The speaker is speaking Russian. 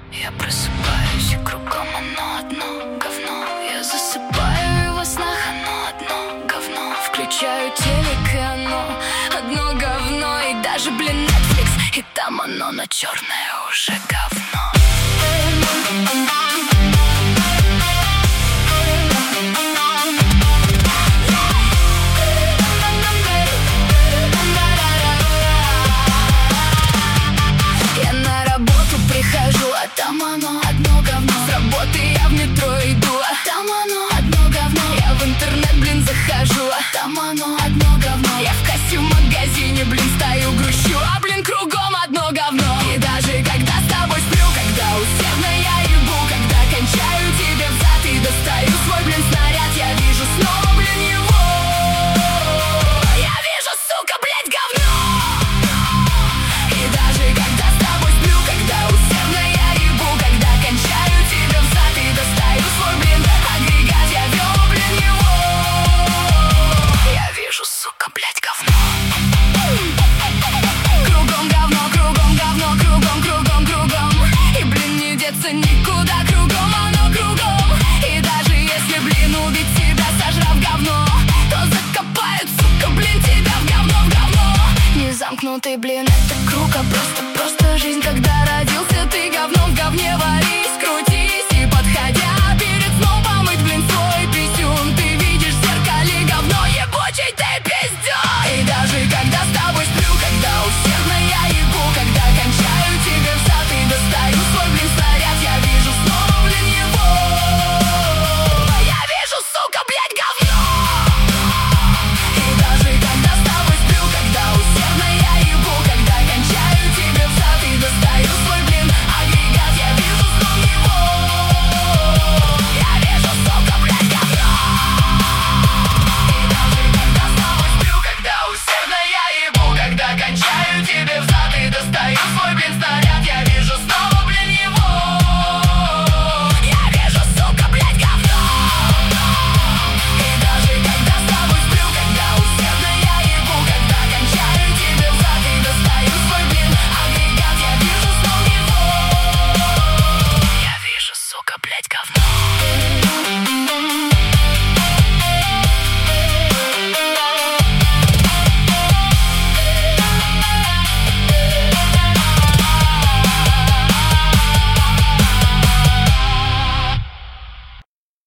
Я просыпаюсь, и кругом оно одно говно. Я засыпаю, и во снах оно одно говно. Включаю телек, и оно одно говно. И даже, Netflix, и там оно, но черное уже говно. Я на работу прихожу, а там оно